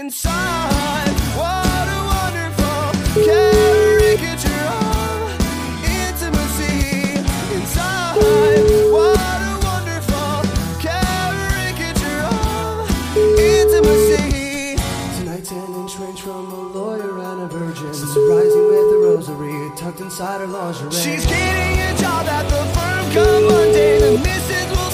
inside. What a wonderful caricature of intimacy inside. What a wonderful caricature of intimacy. Tonight's an inch from a lawyer and a virgin, rising with a rosary tucked inside her lingerie. She's getting a job at the firm come Monday. The missus will